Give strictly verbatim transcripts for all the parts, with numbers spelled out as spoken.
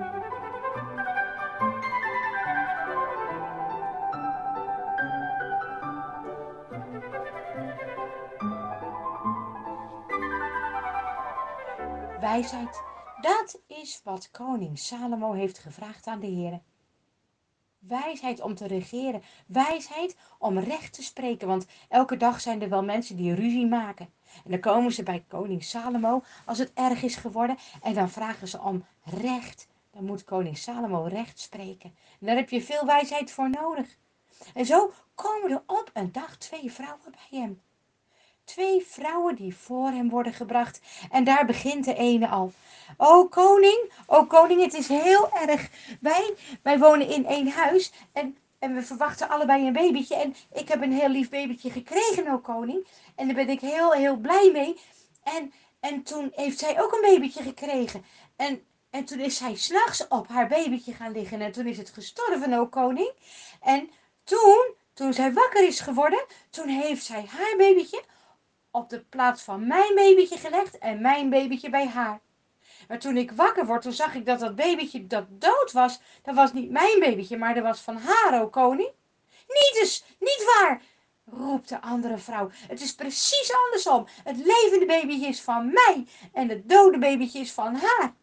Wijsheid, dat is wat koning Salomo heeft gevraagd aan de Heere. Wijsheid om te regeren, wijsheid om recht te spreken, want elke dag zijn er wel mensen die ruzie maken. En dan komen ze bij koning Salomo als het erg is geworden en dan vragen ze om recht. Dan moet koning Salomo recht spreken. En daar heb je veel wijsheid voor nodig. En zo komen er op een dag twee vrouwen bij hem. Twee vrouwen die voor hem worden gebracht. En daar begint de ene al. O koning, o koning, het is heel erg. Wij, wij wonen in één huis en, en we verwachten allebei een babytje. En ik heb een heel lief babytje gekregen, o koning. En daar ben ik heel, heel blij mee. En, en toen heeft zij ook een babytje gekregen. En, en toen is zij 's nachts op haar babytje gaan liggen. En toen is het gestorven, o koning. En toen, toen zij wakker is geworden, toen heeft zij haar babytje op de plaats van mijn babytje gelegd en mijn babytje bij haar. Maar toen ik wakker word, toen zag ik dat dat babytje dat dood was. Dat was niet mijn babytje, maar dat was van haar, o koning. Niet dus, niet waar, roept de andere vrouw. Het is precies andersom. Het levende babytje is van mij en het dode babytje is van haar.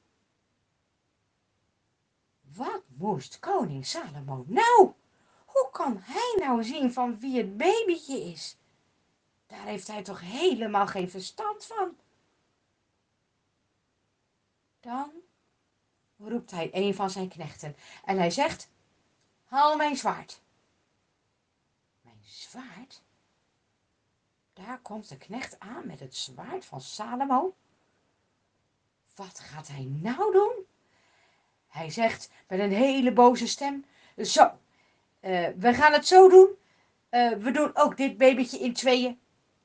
Wat moest koning Salomo nou? Hoe kan hij nou zien van wie het babytje is? Daar heeft hij toch helemaal geen verstand van. Dan roept hij een van zijn knechten en hij zegt: haal mijn zwaard. Mijn zwaard? Daar komt de knecht aan met het zwaard van Salomo. Wat gaat hij nou doen? Hij zegt met een hele boze stem: zo, uh, we gaan het zo doen. Uh, we doen ook dit babytje in tweeën.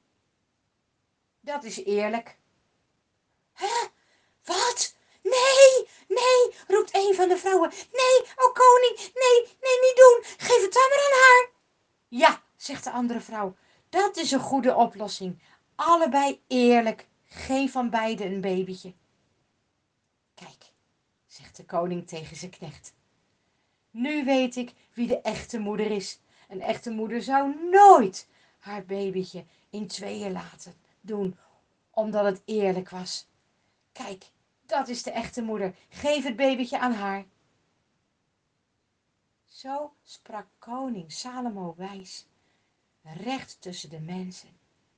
Dat is eerlijk. Hè? Wat? Nee, nee, roept een van de vrouwen. Nee, o koning, nee, nee, niet doen. Geef het dan maar aan haar. Ja, zegt de andere vrouw, dat is een goede oplossing. Allebei eerlijk, geen van beiden een babytje. Kijk, zegt de koning tegen zijn knecht. Nu weet ik wie de echte moeder is. Een echte moeder zou nooit haar babytje in tweeën laten doen, omdat het eerlijk was. Kijk, dat is de echte moeder. Geef het babytje aan haar. Zo sprak koning Salomo wijs, recht tussen de mensen.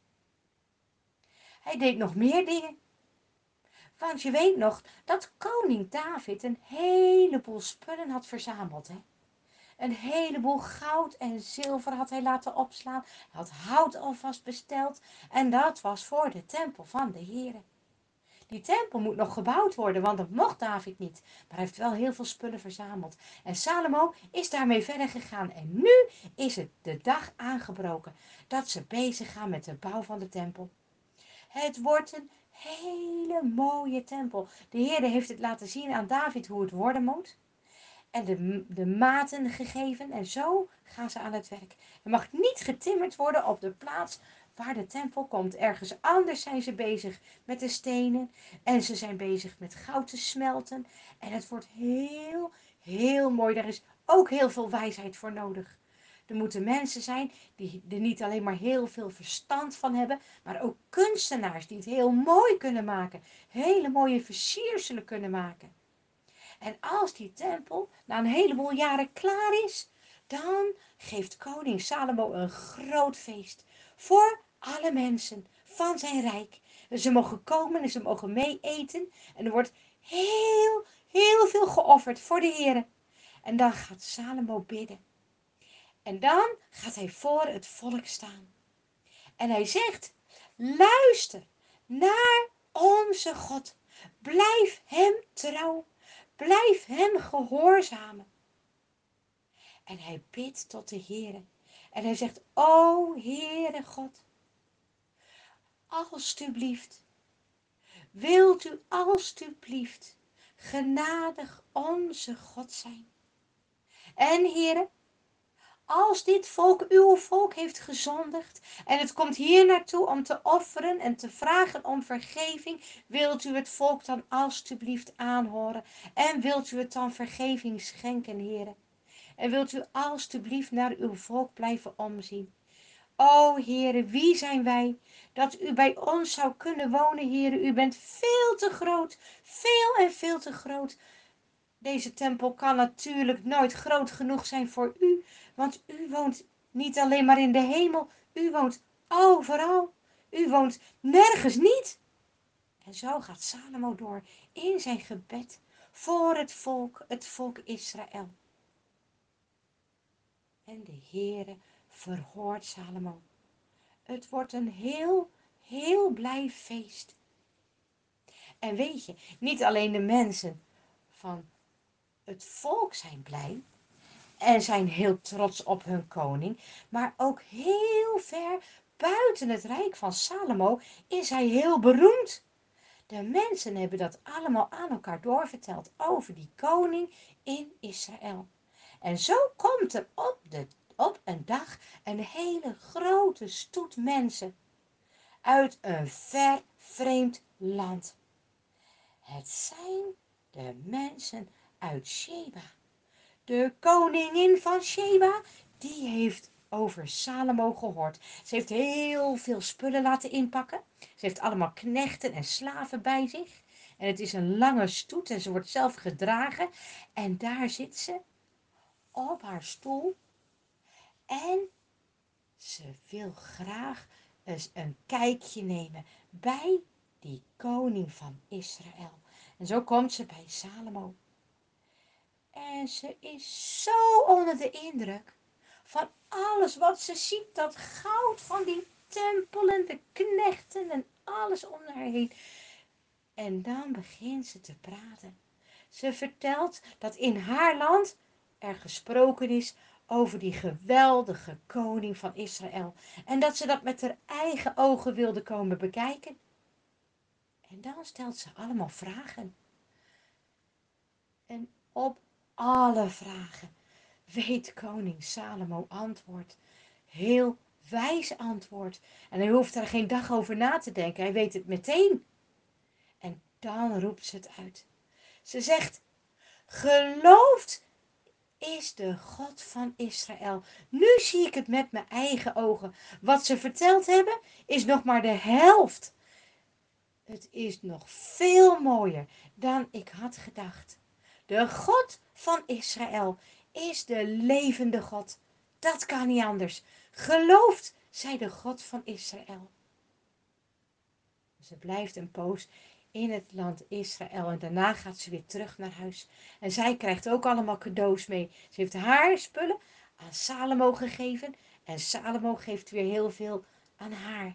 Hij deed nog meer dingen. Want je weet nog dat koning David een heleboel spullen had verzameld. Hè? Een heleboel goud en zilver had hij laten opslaan. Hij had hout alvast besteld. En dat was voor de tempel van de Heere. Die tempel moet nog gebouwd worden, want dat mocht David niet. Maar hij heeft wel heel veel spullen verzameld. En Salomo is daarmee verder gegaan. En nu is het de dag aangebroken dat ze bezig gaan met de bouw van de tempel. Het wordt een hele mooie tempel. De Heer heeft het laten zien aan David hoe het worden moet. En de, de maten gegeven. En zo gaan ze aan het werk. Er mag niet getimmerd worden op de plaats waar de tempel komt. Ergens anders zijn ze bezig met de stenen. En ze zijn bezig met goud te smelten. En het wordt heel, heel mooi. Daar is ook heel veel wijsheid voor nodig. Er moeten mensen zijn die er niet alleen maar heel veel verstand van hebben, maar ook kunstenaars die het heel mooi kunnen maken. Hele mooie versierselen kunnen maken. En als die tempel na een heleboel jaren klaar is, dan geeft koning Salomo een groot feest voor alle mensen van zijn rijk. Ze mogen komen en ze mogen mee eten en er wordt heel, heel veel geofferd voor de Heere. En dan gaat Salomo bidden. En dan gaat hij voor het volk staan. En hij zegt: luister naar onze God. Blijf hem trouw. Blijf hem gehoorzamen. En hij bidt tot de Heere. En hij zegt: o Heere God, alstublieft, wilt u alstublieft genadig onze God zijn. En Heere, als dit volk, uw volk, heeft gezondigd en het komt hier naartoe om te offeren en te vragen om vergeving, wilt u het volk dan alstublieft aanhoren en wilt u het dan vergeving schenken, Heere? En wilt u alstublieft naar uw volk blijven omzien? O Heere, wie zijn wij dat u bij ons zou kunnen wonen, Heere? U bent veel te groot, veel en veel te groot. Deze tempel kan natuurlijk nooit groot genoeg zijn voor u, want u woont niet alleen maar in de hemel, u woont overal. U woont nergens niet. En zo gaat Salomo door in zijn gebed voor het volk, het volk Israël. En de Heere verhoort Salomo. Het wordt een heel, heel blij feest. En weet je, niet alleen de mensen van het volk zijn blij en zijn heel trots op hun koning, maar ook heel ver buiten het rijk van Salomo is hij heel beroemd. De mensen hebben dat allemaal aan elkaar doorverteld over die koning in Israël. En zo komt er op, de, op een dag een hele grote stoet mensen uit een ver vreemd land. Het zijn de mensen uit Sheba. De koningin van Sheba, die heeft over Salomo gehoord. Ze heeft heel veel spullen laten inpakken. Ze heeft allemaal knechten en slaven bij zich. En het is een lange stoet en ze wordt zelf gedragen. En daar zit ze op haar stoel. En ze wil graag eens een kijkje nemen bij die koning van Israël. En zo komt ze bij Salomo. En ze is zo onder de indruk van alles wat ze ziet. Dat goud van die tempelen, de knechten en alles om haar heen. En dan begint ze te praten. Ze vertelt dat in haar land er gesproken is over die geweldige koning van Israël. En dat ze dat met haar eigen ogen wilde komen bekijken. En dan stelt ze allemaal vragen. En op alle vragen weet koning Salomo antwoord. Heel wijs antwoord. En hij hoeft er geen dag over na te denken. Hij weet het meteen. En dan roept ze het uit. Ze zegt, geloofd is de God van Israël. Nu zie ik het met mijn eigen ogen. Wat ze verteld hebben is nog maar de helft. Het is nog veel mooier dan ik had gedacht. De God van Israël is de levende God. Dat kan niet anders. Geloofd zij de God van Israël. Ze blijft een poos in het land Israël en daarna gaat ze weer terug naar huis. En zij krijgt ook allemaal cadeaus mee. Ze heeft haar spullen aan Salomo gegeven en Salomo geeft weer heel veel aan haar.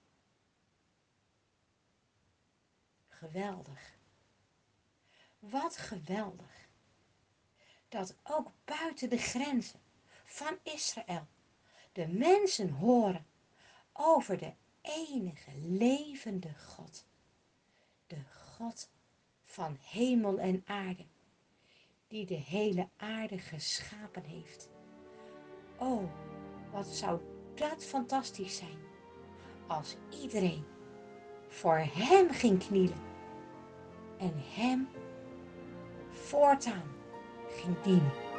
Geweldig. Wat geweldig. Dat ook buiten de grenzen van Israël de mensen horen over de enige levende God. De God van hemel en aarde, die de hele aarde geschapen heeft. Oh, wat zou dat fantastisch zijn als iedereen voor hem ging knielen en hem voortaan ging dienen.